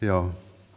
Ja,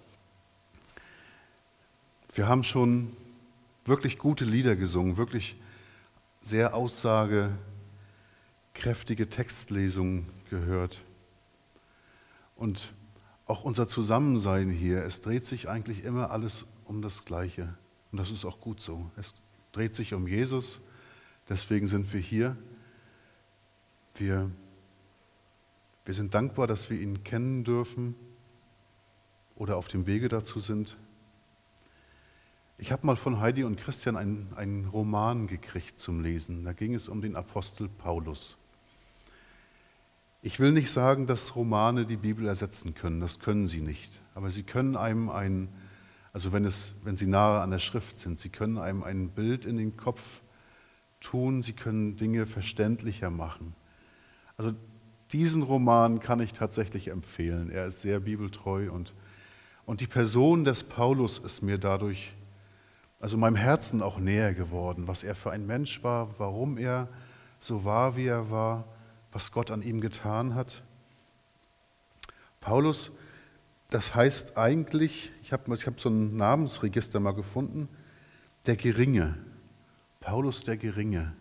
wir haben schon wirklich gute Lieder gesungen, wirklich sehr aussagekräftige Textlesungen gehört. Und auch unser Zusammensein hier, es dreht sich eigentlich immer alles um das Gleiche. Und das ist auch gut so. Es dreht sich um Jesus, deswegen sind wir hier. Wir sind dankbar, dass wir ihn kennen dürfen oder auf dem Wege dazu sind. Ich habe mal von Heidi und Christian einen Roman gekriegt zum Lesen. Da ging es um den Apostel Paulus. Ich will nicht sagen, dass Romane die Bibel ersetzen können, das können sie nicht. Aber sie können einem also wenn sie nahe an der Schrift sind, sie können einem ein Bild in den Kopf tun, sie können Dinge verständlicher machen. Also diesen Roman kann ich tatsächlich empfehlen. Er ist sehr bibeltreu und die Person des Paulus ist mir dadurch, also meinem Herzen auch näher geworden, was er für ein Mensch war, warum er so war, wie er war, was Gott an ihm getan hat. Paulus, das heißt eigentlich, ich hab so ein Namensregister mal gefunden, der Geringe. Paulus der Geringe.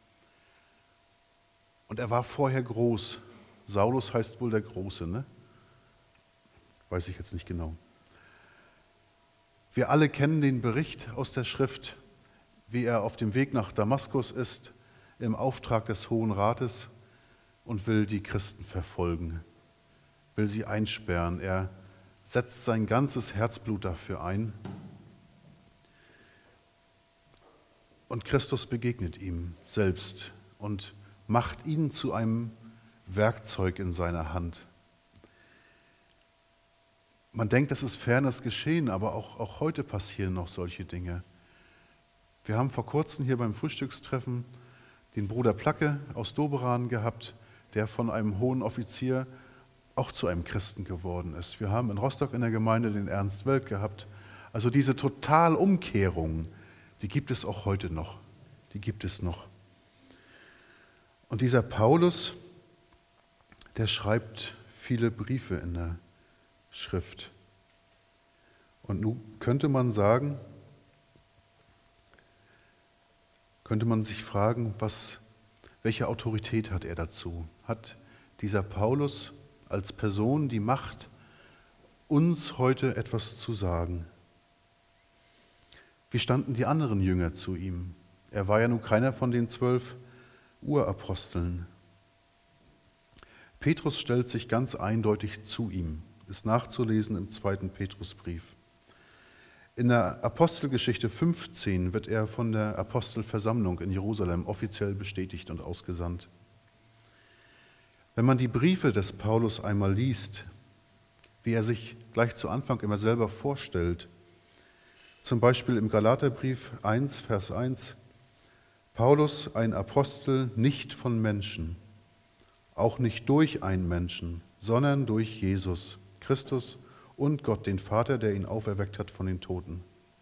Und er war vorher groß. Saulus heißt wohl der Große, ne? Weiß ich jetzt nicht genau. Wir alle kennen den Bericht aus der Schrift, wie er auf dem Weg nach Damaskus ist, im Auftrag des Hohen Rates und will die Christen verfolgen, will sie einsperren. Er setzt sein ganzes Herzblut dafür ein. Und Christus begegnet ihm selbst und macht ihn zu einem Werkzeug in seiner Hand. Man denkt, das ist fernes Geschehen, aber auch heute passieren noch solche Dinge. Wir haben vor kurzem hier beim Frühstückstreffen den Bruder Placke aus Doberan gehabt, der von einem hohen Offizier auch zu einem Christen geworden ist. Wir haben in Rostock in der Gemeinde den Ernst Welk gehabt. Also diese Totalumkehrung, die gibt es auch heute noch. Die gibt es noch. Und dieser Paulus, der schreibt viele Briefe in der Schrift. Und nun könnte man sich fragen, welche Autorität hat er dazu? Hat dieser Paulus als Person die Macht, uns heute etwas zu sagen? Wie standen die anderen Jünger zu ihm? Er war ja nun keiner von den 12 Uraposteln. Petrus stellt sich ganz eindeutig zu ihm, ist nachzulesen im 2. Petrusbrief. In der Apostelgeschichte 15 wird er von der Apostelversammlung in Jerusalem offiziell bestätigt und ausgesandt. Wenn man die Briefe des Paulus einmal liest, wie er sich gleich zu Anfang immer selber vorstellt, zum Beispiel im Galaterbrief 1, Vers 1, Paulus, ein Apostel nicht von Menschen, auch nicht durch einen Menschen, sondern durch Jesus Christus und Gott, den Vater, der ihn auferweckt hat von den Toten.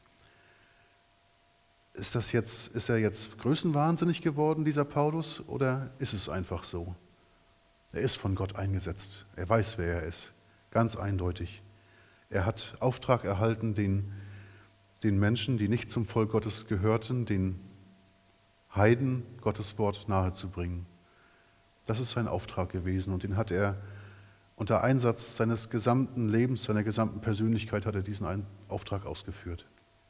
Ist er jetzt größenwahnsinnig geworden, dieser Paulus, oder ist es einfach so? Er ist von Gott eingesetzt. Er weiß, wer er ist. Ganz eindeutig. Er hat Auftrag erhalten, den Menschen, die nicht zum Volk Gottes gehörten, den Heiden Gottes Wort nahezubringen. Das ist sein Auftrag gewesen und den hat er unter Einsatz seines gesamten Lebens, seiner gesamten Persönlichkeit hat er diesen Auftrag ausgeführt.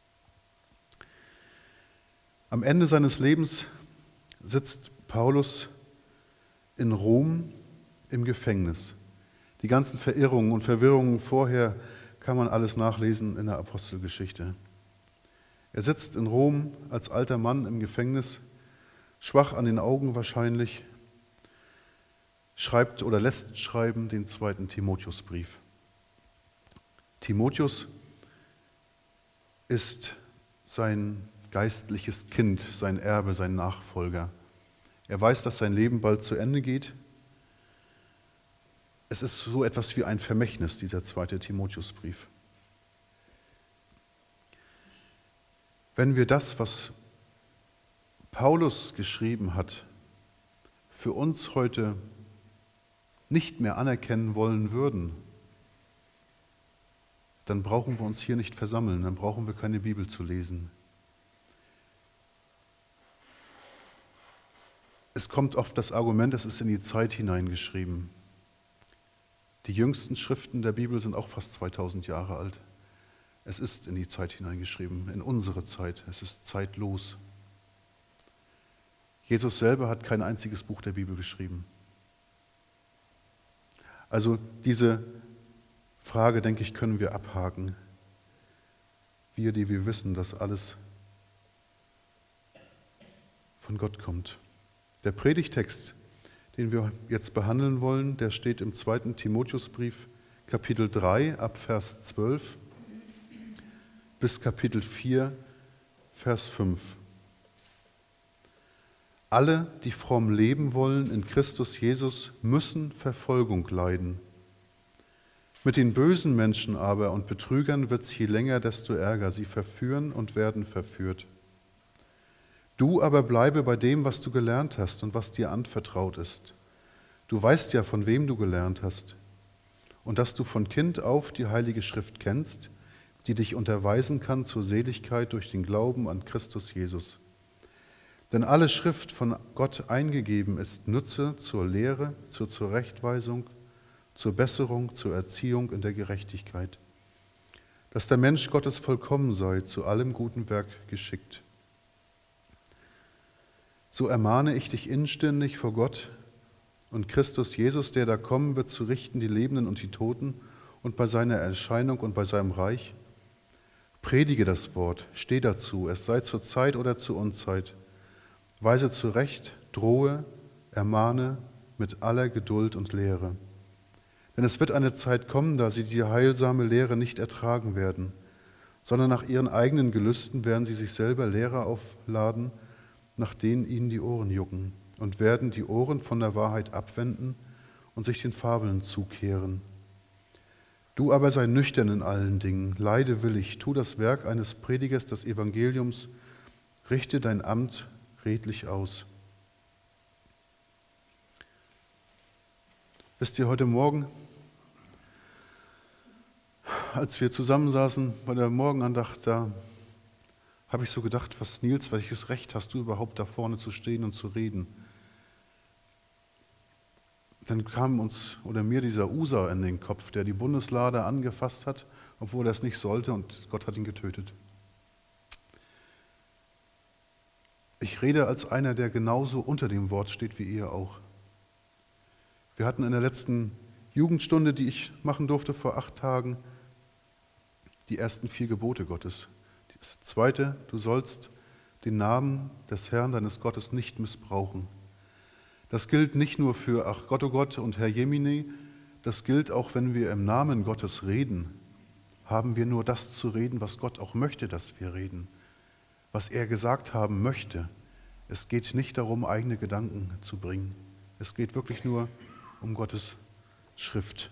Am Ende seines Lebens sitzt Paulus in Rom im Gefängnis. Die ganzen Verirrungen und Verwirrungen vorher kann man alles nachlesen in der Apostelgeschichte. Er sitzt in Rom als alter Mann im Gefängnis, schwach an den Augen wahrscheinlich, schreibt oder lässt schreiben den 2. Timotheusbrief. Timotheus ist sein geistliches Kind, sein Erbe, sein Nachfolger. Er weiß, dass sein Leben bald zu Ende geht. Es ist so etwas wie ein Vermächtnis, dieser 2. Timotheusbrief. Wenn wir das, was Paulus geschrieben hat, für uns heute nicht mehr anerkennen wollen würden, dann brauchen wir uns hier nicht versammeln, dann brauchen wir keine Bibel zu lesen. Es kommt oft das Argument, es ist in die Zeit hineingeschrieben. Die jüngsten Schriften der Bibel sind auch fast 2000 Jahre alt. Es ist in die Zeit hineingeschrieben, in unsere Zeit. Es ist zeitlos. Jesus selber hat kein einziges Buch der Bibel geschrieben. Also diese Frage, denke ich, können wir abhaken. Wir, die wir wissen, dass alles von Gott kommt. Der Predigtext, den wir jetzt behandeln wollen, der steht im 2. Timotheusbrief, Kapitel 3, ab Vers 12 bis Kapitel 4, Vers 5. Alle, die fromm leben wollen in Christus Jesus, müssen Verfolgung leiden. Mit den bösen Menschen aber und Betrügern wird es je länger, desto ärger. Sie verführen und werden verführt. Du aber bleibe bei dem, was du gelernt hast und was dir anvertraut ist. Du weißt ja, von wem du gelernt hast und dass du von Kind auf die Heilige Schrift kennst, die dich unterweisen kann zur Seligkeit durch den Glauben an Christus Jesus. Denn alle Schrift von Gott eingegeben ist Nütze zur Lehre, zur Zurechtweisung, zur Besserung, zur Erziehung in der Gerechtigkeit, dass der Mensch Gottes vollkommen sei, zu allem guten Werk geschickt. So ermahne ich dich inständig vor Gott und Christus Jesus, der da kommen wird, zu richten die Lebenden und die Toten und bei seiner Erscheinung und bei seinem Reich. Predige das Wort, steh dazu, es sei zur Zeit oder zur Unzeit. Weise zurecht, drohe, ermahne mit aller Geduld und Lehre. Denn es wird eine Zeit kommen, da sie die heilsame Lehre nicht ertragen werden, sondern nach ihren eigenen Gelüsten werden sie sich selber Lehrer aufladen, nach denen ihnen die Ohren jucken, und werden die Ohren von der Wahrheit abwenden und sich den Fabeln zukehren. Du aber sei nüchtern in allen Dingen, leide willig, tu das Werk eines Predigers des Evangeliums, richte dein Amt redlich aus. Wisst ihr, heute Morgen, als wir zusammensaßen bei der Morgenandacht, da habe ich so gedacht, was Nils, welches Recht hast du überhaupt da vorne zu stehen und zu reden? Dann kam uns oder mir dieser Usa in den Kopf, der die Bundeslade angefasst hat, obwohl er es nicht sollte, und Gott hat ihn getötet. Ich rede als einer, der genauso unter dem Wort steht wie ihr auch. Wir hatten in der letzten Jugendstunde, die ich machen durfte vor 8 Tagen, die ersten 4 Gebote Gottes. Das zweite, du sollst den Namen des Herrn, deines Gottes, nicht missbrauchen. Das gilt nicht nur für ach Gott, oh Gott und Herr Jemine, das gilt auch, wenn wir im Namen Gottes reden, haben wir nur das zu reden, was Gott auch möchte, dass wir reden, was er gesagt haben möchte. Es geht nicht darum, eigene Gedanken zu bringen. Es geht wirklich nur um Gottes Schrift.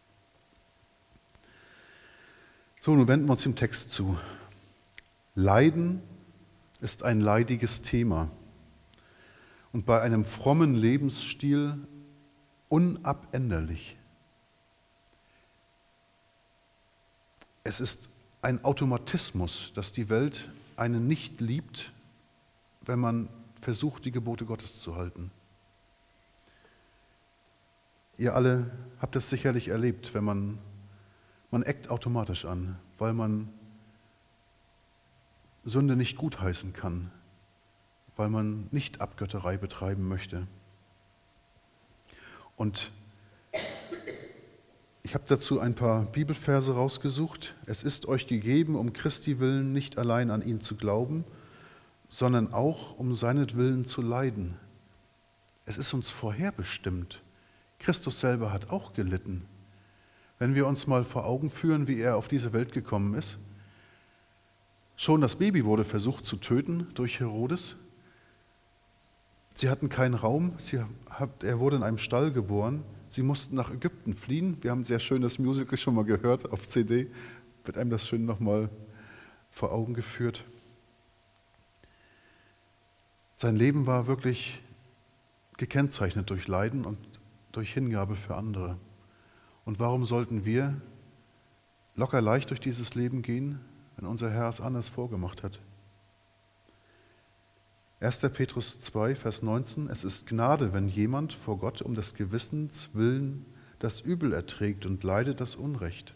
So, nun wenden wir uns dem Text zu. Leiden ist ein leidiges Thema und bei einem frommen Lebensstil unabänderlich. Es ist ein Automatismus, dass die Welt einen nicht liebt, wenn man versucht, die Gebote Gottes zu halten. Ihr alle habt es sicherlich erlebt, wenn man eckt automatisch an, weil man Sünde nicht gutheißen kann, weil man nicht Abgötterei betreiben möchte. Und ich habe dazu ein paar Bibelverse rausgesucht. Es ist euch gegeben, um Christi willen nicht allein an ihn zu glauben, sondern auch um seinetwillen zu leiden. Es ist uns vorherbestimmt. Christus selber hat auch gelitten. Wenn wir uns mal vor Augen führen, wie er auf diese Welt gekommen ist. Schon das Baby wurde versucht zu töten durch Herodes. Sie hatten keinen Raum, er wurde in einem Stall geboren. Sie mussten nach Ägypten fliehen. Wir haben ein sehr schönes Musical schon mal gehört auf CD. Wird einem das schön nochmal vor Augen geführt. Sein Leben war wirklich gekennzeichnet durch Leiden und durch Hingabe für andere. Und warum sollten wir locker leicht durch dieses Leben gehen, wenn unser Herr es anders vorgemacht hat. 1. Petrus 2, Vers 19: Es ist Gnade, wenn jemand vor Gott um des Gewissens willen das Übel erträgt und leidet das Unrecht.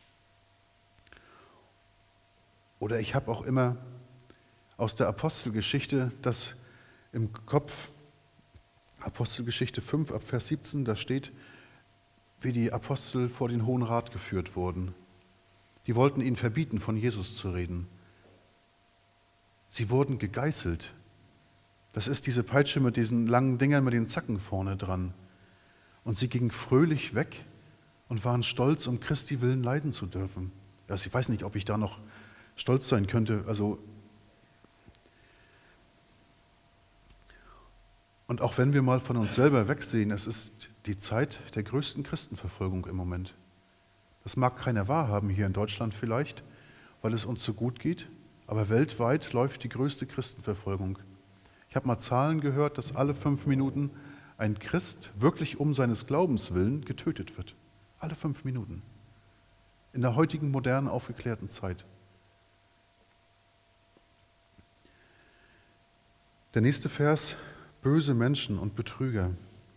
Oder ich habe auch immer aus der Apostelgeschichte das im Kopf, Apostelgeschichte 5 ab Vers 17, da steht, wie die Apostel vor den Hohen Rat geführt wurden. Die wollten ihnen verbieten, von Jesus zu reden. Sie wurden gegeißelt. Das ist diese Peitsche mit diesen langen Dingern mit den Zacken vorne dran. Und sie gingen fröhlich weg und waren stolz, um Christi willen leiden zu dürfen. Also ich weiß nicht, ob ich da noch stolz sein könnte. Und auch wenn wir mal von uns selber wegsehen, es ist die Zeit der größten Christenverfolgung im Moment. Das mag keiner wahrhaben hier in Deutschland vielleicht, weil es uns so gut geht, aber weltweit läuft die größte Christenverfolgung. Ich habe mal Zahlen gehört, dass alle 5 Minuten ein Christ wirklich um seines Glaubens willen getötet wird. Alle 5 Minuten. In der heutigen modernen, aufgeklärten Zeit. Der nächste Vers: Böse Menschen und Betrüger.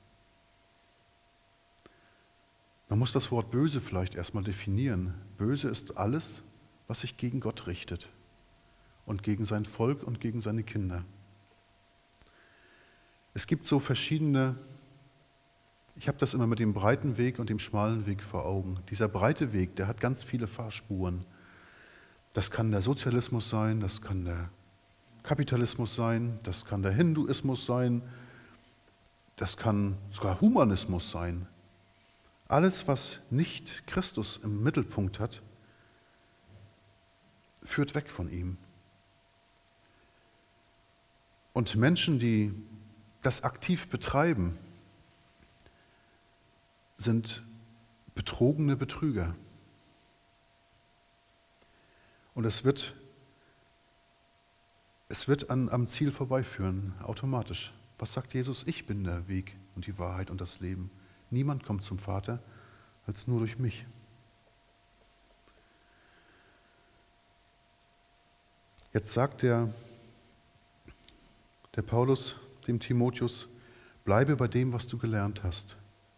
Man muss das Wort böse vielleicht erstmal definieren. Böse ist alles, was sich gegen Gott richtet und gegen sein Volk und gegen seine Kinder. Es gibt so verschiedene, ich habe das immer mit dem breiten Weg und dem schmalen Weg vor Augen. Dieser breite Weg, der hat ganz viele Fahrspuren. Das kann der Sozialismus sein, das kann der Kapitalismus sein, das kann der Hinduismus sein, das kann sogar Humanismus sein. Alles, was nicht Christus im Mittelpunkt hat, führt weg von ihm. Und Menschen, die das aktiv betreiben, sind betrogene Betrüger. Und es wird am Ziel vorbeiführen, automatisch. Was sagt Jesus? Ich bin der Weg und die Wahrheit und das Leben. Niemand kommt zum Vater als nur durch mich. Jetzt sagt der Paulus dem Timotheus: Bleibe bei dem, was du gelernt hast.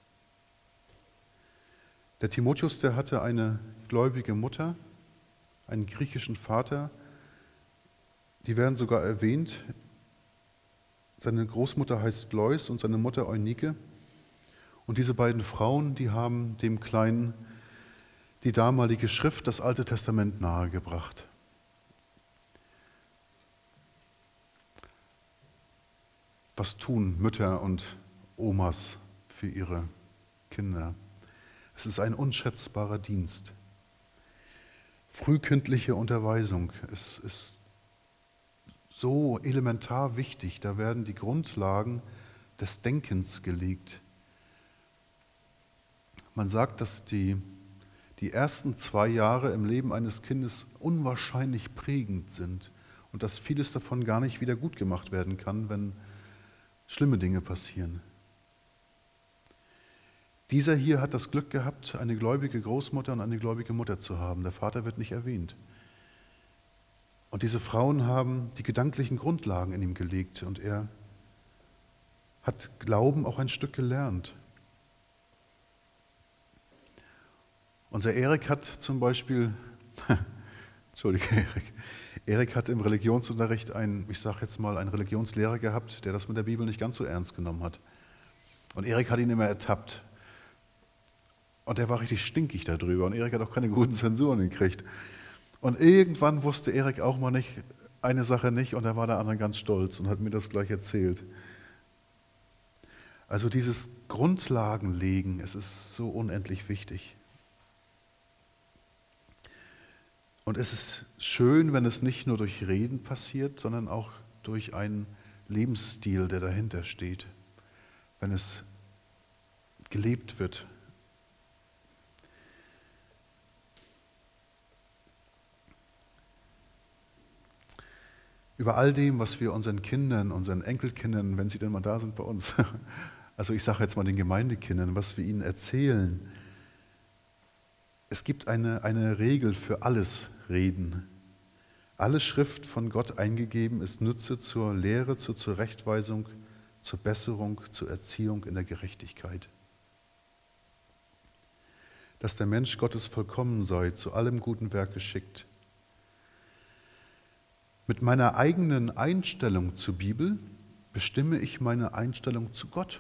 Der Timotheus, der hatte eine gläubige Mutter, einen griechischen Vater, die werden sogar erwähnt. Seine Großmutter heißt Lois und seine Mutter Eunike. Und diese beiden Frauen, die haben dem Kleinen die damalige Schrift, das Alte Testament, nahegebracht. Was tun Mütter und Omas für ihre Kinder? Es ist ein unschätzbarer Dienst. Frühkindliche Unterweisung, es ist so elementar wichtig. Da werden die Grundlagen des Denkens gelegt. Man sagt, dass die ersten 2 Jahre im Leben eines Kindes unwahrscheinlich prägend sind und dass vieles davon gar nicht wieder gut gemacht werden kann, wenn schlimme Dinge passieren. Dieser hier hat das Glück gehabt, eine gläubige Großmutter und eine gläubige Mutter zu haben. Der Vater wird nicht erwähnt. Und diese Frauen haben die gedanklichen Grundlagen in ihm gelegt und er hat Glauben auch ein Stück gelernt. Unser Erik hat zum Beispiel, Erik hat im Religionsunterricht einen Religionslehrer gehabt, der das mit der Bibel nicht ganz so ernst genommen hat. Und Erik hat ihn immer ertappt. Und er war richtig stinkig darüber. Und Erik hat auch keine guten Zensuren gekriegt. Und irgendwann wusste Erik auch mal eine Sache nicht und da war der andere ganz stolz und hat mir das gleich erzählt. Also dieses Grundlagenlegen, es ist so unendlich wichtig. Und es ist schön, wenn es nicht nur durch Reden passiert, sondern auch durch einen Lebensstil, der dahinter steht. Wenn es gelebt wird. Über all dem, was wir unseren Kindern, unseren Enkelkindern, wenn sie denn mal da sind bei uns, also ich sage jetzt mal den Gemeindekindern, was wir ihnen erzählen, Es gibt eine Regel für alles Reden. Alle Schrift von Gott eingegeben ist Nütze zur Lehre, zur Zurechtweisung, zur Besserung, zur Erziehung in der Gerechtigkeit. Dass der Mensch Gottes vollkommen sei, zu allem guten Werk geschickt. Mit meiner eigenen Einstellung zur Bibel bestimme ich meine Einstellung zu Gott.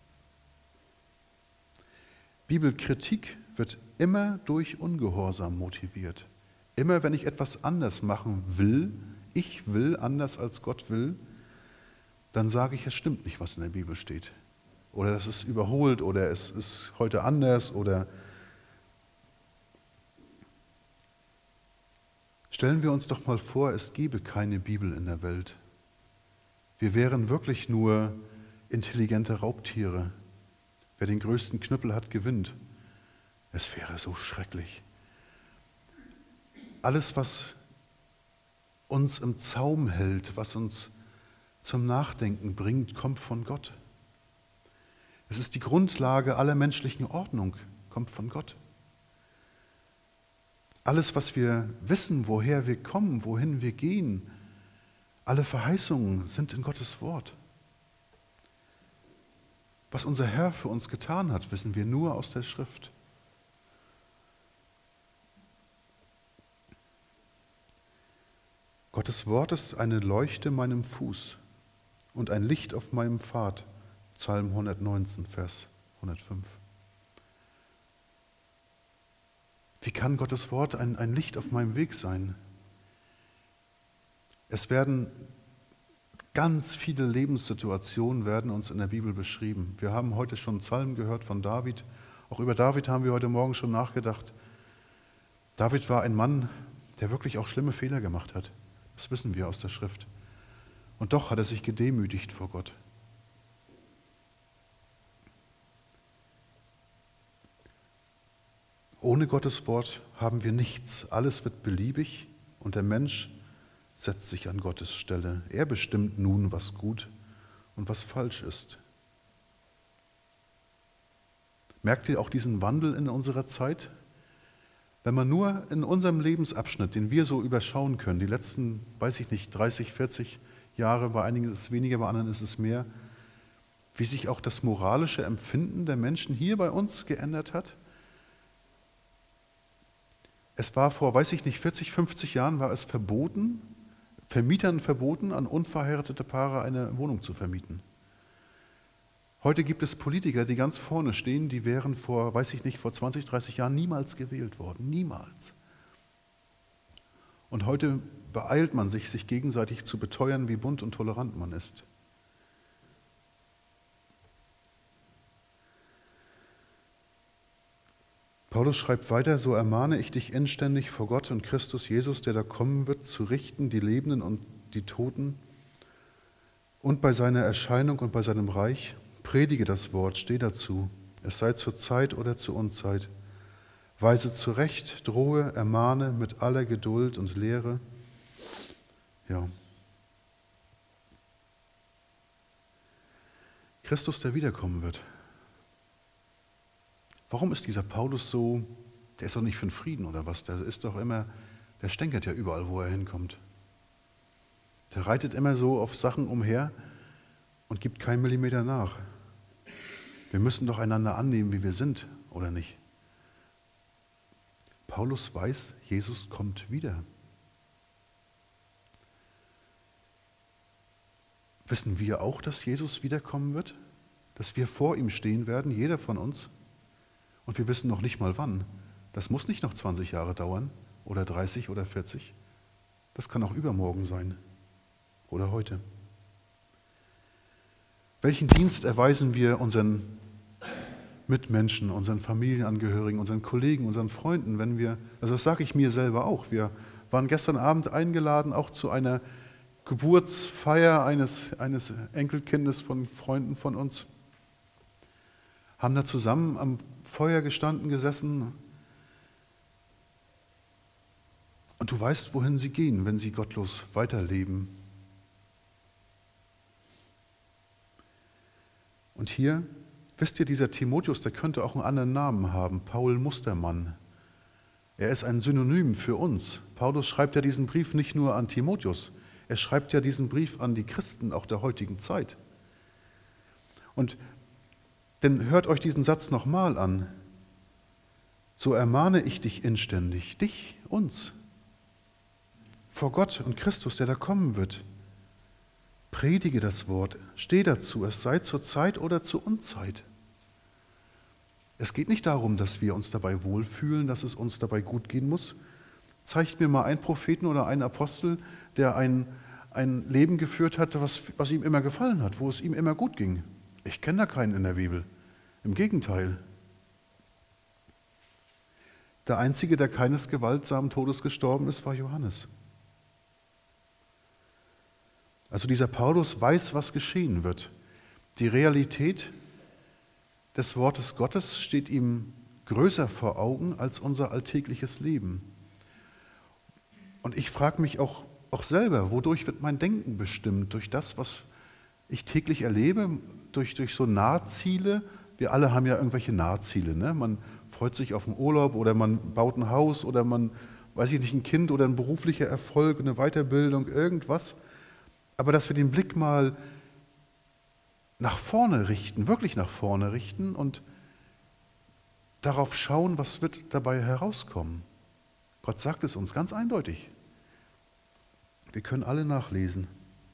Bibelkritik wird immer durch Ungehorsam motiviert. Immer wenn ich etwas anders machen will, ich will anders als Gott will, dann sage ich, es stimmt nicht, was in der Bibel steht. Oder das ist überholt oder es ist heute anders oder stellen wir uns doch mal vor, es gäbe keine Bibel in der Welt. Wir wären wirklich nur intelligente Raubtiere. Wer den größten Knüppel hat, gewinnt. Es wäre so schrecklich. Alles, was uns im Zaum hält, was uns zum Nachdenken bringt, kommt von Gott. Es ist die Grundlage aller menschlichen Ordnung, kommt von Gott. Alles, was wir wissen, woher wir kommen, wohin wir gehen, alle Verheißungen sind in Gottes Wort. Was unser Herr für uns getan hat, wissen wir nur aus der Schrift. Gottes Wort ist eine Leuchte meinem Fuß und ein Licht auf meinem Pfad. Psalm 119, Vers 105. Wie kann Gottes Wort ein Licht auf meinem Weg sein? Es werden ganz viele Lebenssituationen werden uns in der Bibel beschrieben. Wir haben heute schon Psalmen gehört von David. Auch über David haben wir heute Morgen schon nachgedacht. David war ein Mann, der wirklich auch schlimme Fehler gemacht hat. Das wissen wir aus der Schrift. Und doch hat er sich gedemütigt vor Gott. Ohne Gottes Wort haben wir nichts. Alles wird beliebig und der Mensch setzt sich an Gottes Stelle. Er bestimmt nun, was gut und was falsch ist. Merkt ihr auch diesen Wandel in unserer Zeit? Wenn man nur in unserem Lebensabschnitt, den wir so überschauen können, die letzten, 30, 40 Jahre, bei einigen ist es weniger, bei anderen ist es mehr, wie sich auch das moralische Empfinden der Menschen hier bei uns geändert hat. Es war vor, 40, 50 Jahren war es verboten, Vermietern verboten, an unverheiratete Paare eine Wohnung zu vermieten. Heute gibt es Politiker, die ganz vorne stehen, die wären vor 20, 30 Jahren niemals gewählt worden. Niemals. Und heute beeilt man sich gegenseitig zu beteuern, wie bunt und tolerant man ist. Paulus schreibt weiter, so ermahne ich dich inständig vor Gott und Christus Jesus, der da kommen wird, zu richten, die Lebenden und die Toten, und bei seiner Erscheinung und bei seinem Reich. Predige das Wort, steh dazu, es sei zur Zeit oder zur Unzeit. Weise zurecht, drohe, ermahne mit aller Geduld und Lehre. Ja. Christus, der wiederkommen wird. Warum ist dieser Paulus so, der ist doch nicht für den Frieden oder was, der ist doch immer, der stänkert ja überall, wo er hinkommt. Der reitet immer so auf Sachen umher und gibt keinen Millimeter nach. Wir müssen doch einander annehmen, wie wir sind, oder nicht? Paulus weiß, Jesus kommt wieder. Wissen wir auch, dass Jesus wiederkommen wird? Dass wir vor ihm stehen werden, jeder von uns? Und wir wissen noch nicht mal wann. Das muss nicht noch 20 Jahre dauern oder 30 oder 40. Das kann auch übermorgen sein oder heute. Welchen Dienst erweisen wir unseren Mitmenschen, unseren Familienangehörigen, unseren Kollegen, unseren Freunden, wenn wir, also das sage ich mir selber auch, wir waren gestern Abend eingeladen, auch zu einer Geburtsfeier eines Enkelkindes von Freunden von uns, haben da zusammen am Feuer gestanden, gesessen und du weißt, wohin sie gehen, wenn sie gottlos weiterleben. Und hier, wisst ihr, dieser Timotheus, der könnte auch einen anderen Namen haben, Paul Mustermann. Er ist ein Synonym für uns. Paulus schreibt ja diesen Brief nicht nur an Timotheus, er schreibt ja diesen Brief an die Christen auch der heutigen Zeit. Und denn hört euch diesen Satz nochmal an. So ermahne ich dich inständig, dich, uns, vor Gott und Christus, der da kommen wird. Predige das Wort, steh dazu, es sei zur Zeit oder zur Unzeit. Es geht nicht darum, dass wir uns dabei wohlfühlen, dass es uns dabei gut gehen muss. Zeigt mir mal einen Propheten oder einen Apostel, der ein Leben geführt hat, was ihm immer gefallen hat, wo es ihm immer gut ging. Ich kenne da keinen in der Bibel. Im Gegenteil. Der Einzige, der keines gewaltsamen Todes gestorben ist, war Johannes. Also dieser Paulus weiß, was geschehen wird. Die Realität des Wortes Gottes steht ihm größer vor Augen als unser alltägliches Leben. Und ich frage mich auch selber, wodurch wird mein Denken bestimmt? Durch das, was ich täglich erlebe, durch so Nahziele. Wir alle haben ja irgendwelche Nahziele. Ne? Man freut sich auf einen Urlaub oder man baut ein Haus oder man, weiß ich nicht, ein Kind oder ein beruflicher Erfolg, eine Weiterbildung, irgendwas. Aber dass wir den Blick mal nach vorne richten, wirklich nach vorne richten und darauf schauen, was wird dabei herauskommen. Gott sagt es uns ganz eindeutig. Wir können alle nachlesen.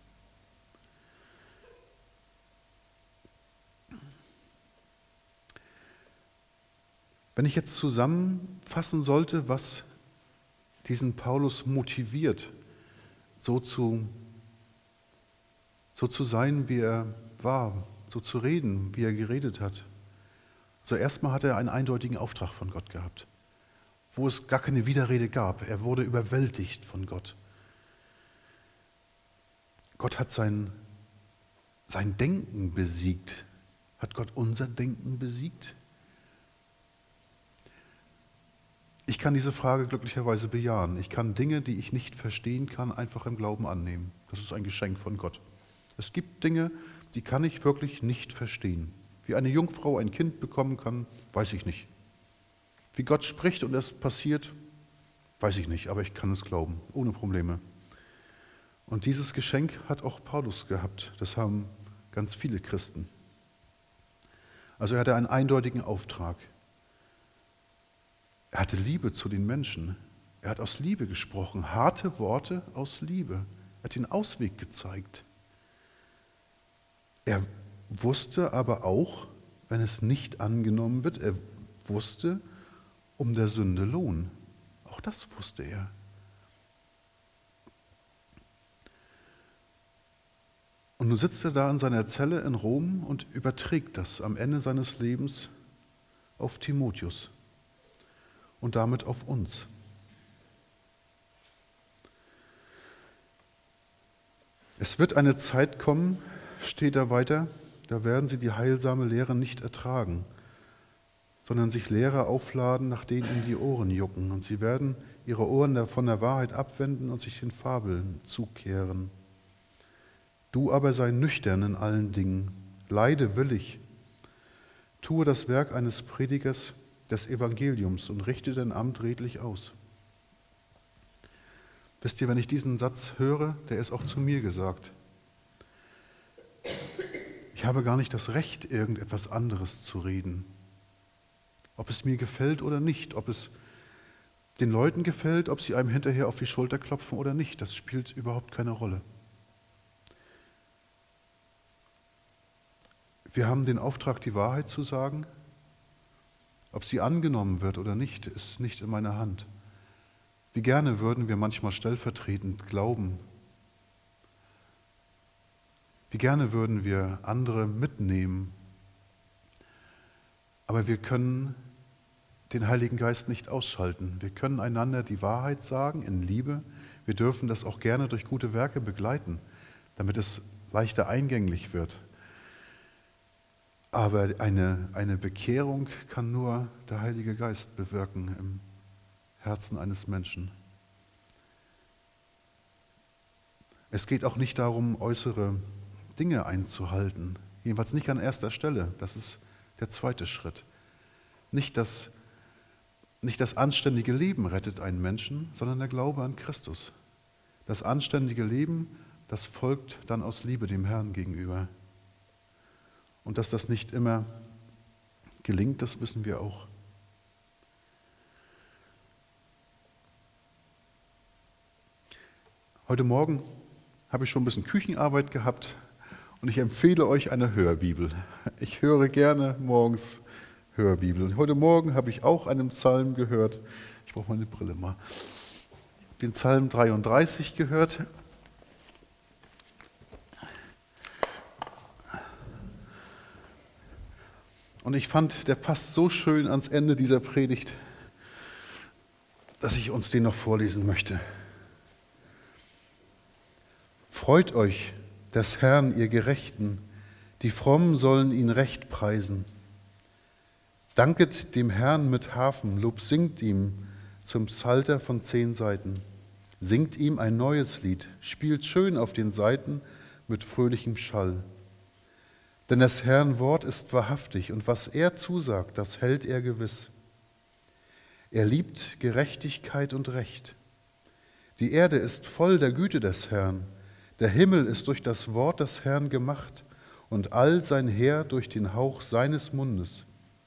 Wenn ich jetzt zusammenfassen sollte, was diesen Paulus motiviert, so zu sein, wie er war, so zu reden, wie er geredet hat. So erstmal hat er einen eindeutigen Auftrag von Gott gehabt, wo es gar keine Widerrede gab. Er wurde überwältigt von Gott. Gott hat sein Denken besiegt. Hat Gott unser Denken besiegt? Ich kann diese Frage glücklicherweise bejahen. Ich kann Dinge, die ich nicht verstehen kann, einfach im Glauben annehmen. Das ist ein Geschenk von Gott. Es gibt Dinge, die kann ich wirklich nicht verstehen. Wie eine Jungfrau ein Kind bekommen kann, weiß ich nicht. Wie Gott spricht und es passiert, weiß ich nicht, aber ich kann es glauben, ohne Probleme. Und dieses Geschenk hat auch Paulus gehabt. Das haben ganz viele Christen. Also er hatte einen eindeutigen Auftrag. Er hatte Liebe zu den Menschen. Er hat aus Liebe gesprochen, harte Worte aus Liebe. Er hat den Ausweg gezeigt. Er wusste aber auch, wenn es nicht angenommen wird, er wusste um der Sünde Lohn. Auch das wusste er. Und nun sitzt er da in seiner Zelle in Rom und überträgt das am Ende seines Lebens auf Timotheus und damit auf uns. Es wird eine Zeit kommen, steht da weiter, da werden sie die heilsame Lehre nicht ertragen, sondern sich Lehrer aufladen, nach denen ihnen die Ohren jucken. Und sie werden ihre Ohren von der Wahrheit abwenden und sich den Fabeln zukehren. Du aber sei nüchtern in allen Dingen, leide willig, tue das Werk eines Predigers des Evangeliums und richte dein Amt redlich aus. Wisst ihr, wenn ich diesen Satz höre, der ist auch zu mir gesagt. Ich habe gar nicht das Recht, irgendetwas anderes zu reden. Ob es mir gefällt oder nicht, ob es den Leuten gefällt, ob sie einem hinterher auf die Schulter klopfen oder nicht, das spielt überhaupt keine Rolle. Wir haben den Auftrag, die Wahrheit zu sagen. Ob sie angenommen wird oder nicht, ist nicht in meiner Hand. Wie gerne würden wir manchmal stellvertretend glauben. Wie gerne würden wir andere mitnehmen. Aber wir können den Heiligen Geist nicht ausschalten. Wir können einander die Wahrheit sagen in Liebe. Wir dürfen das auch gerne durch gute Werke begleiten, damit es leichter eingänglich wird. Aber eine Bekehrung kann nur der Heilige Geist bewirken im Herzen eines Menschen. Es geht auch nicht darum, äußere Dinge einzuhalten. Jedenfalls nicht an erster Stelle. Das ist der zweite Schritt. Nicht, dass Nicht das anständige Leben rettet einen Menschen, sondern der Glaube an Christus. Das anständige Leben, das folgt dann aus Liebe dem Herrn gegenüber. Und dass das nicht immer gelingt, das wissen wir auch. Heute Morgen habe ich schon ein bisschen Küchenarbeit gehabt und ich empfehle euch eine Hörbibel. Ich höre gerne morgens Hörbibel. Heute Morgen habe ich auch einen Psalm gehört. Ich brauche meine Brille mal. Den Psalm 33 gehört. Und ich fand, der passt so schön ans Ende dieser Predigt, dass ich uns den noch vorlesen möchte. Freut euch des Herrn, ihr Gerechten, die Frommen sollen ihn recht preisen. Danket dem Herrn mit Harfen, Lob singt ihm zum Psalter von 10 Saiten. Singt ihm ein neues Lied, spielt schön auf den Saiten mit fröhlichem Schall. Denn des Herrn Wort ist wahrhaftig und was er zusagt, das hält er gewiss. Er liebt Gerechtigkeit und Recht. Die Erde ist voll der Güte des Herrn. Der Himmel ist durch das Wort des Herrn gemacht und all sein Heer durch den Hauch seines Mundes.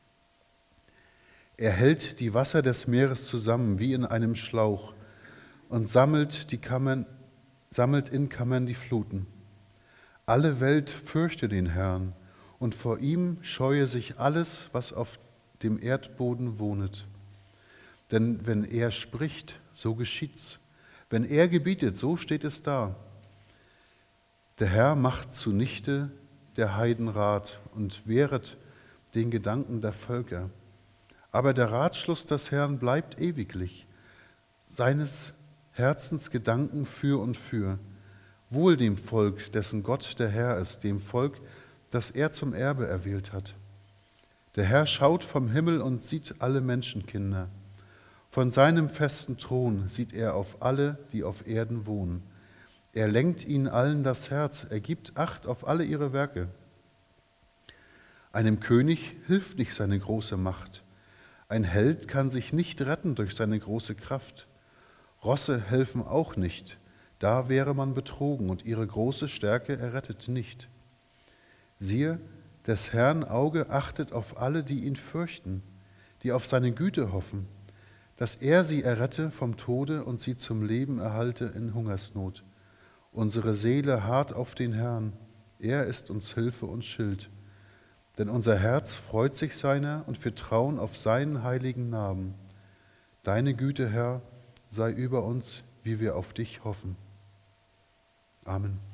Er hält die Wasser des Meeres zusammen wie in einem Schlauch und sammelt in Kammern die Fluten. Alle Welt fürchte den Herrn und vor ihm scheue sich alles, was auf dem Erdboden wohnet. Denn wenn er spricht, so geschieht's. Wenn er gebietet, so steht es da. Der Herr macht zunichte der Heiden Rat und wehret den Gedanken der Völker. Aber der Ratschluss des Herrn bleibt ewiglich, seines Herzens Gedanken für und für. Wohl dem Volk, dessen Gott der Herr ist, dem Volk, das er zum Erbe erwählt hat. Der Herr schaut vom Himmel und sieht alle Menschenkinder. Von seinem festen Thron sieht er auf alle, die auf Erden wohnen. Er lenkt ihnen allen das Herz, er gibt Acht auf alle ihre Werke. Einem König hilft nicht seine große Macht. Ein Held kann sich nicht retten durch seine große Kraft. Rosse helfen auch nicht, da wäre man betrogen und ihre große Stärke errettet nicht. Siehe, des Herrn Auge achtet auf alle, die ihn fürchten, die auf seine Güte hoffen, dass er sie errette vom Tode und sie zum Leben erhalte in Hungersnot. Unsere Seele harrt auf den Herrn, er ist uns Hilfe und Schild. Denn unser Herz freut sich seiner und wir trauen auf seinen heiligen Namen. Deine Güte, Herr, sei über uns, wie wir auf dich hoffen. Amen.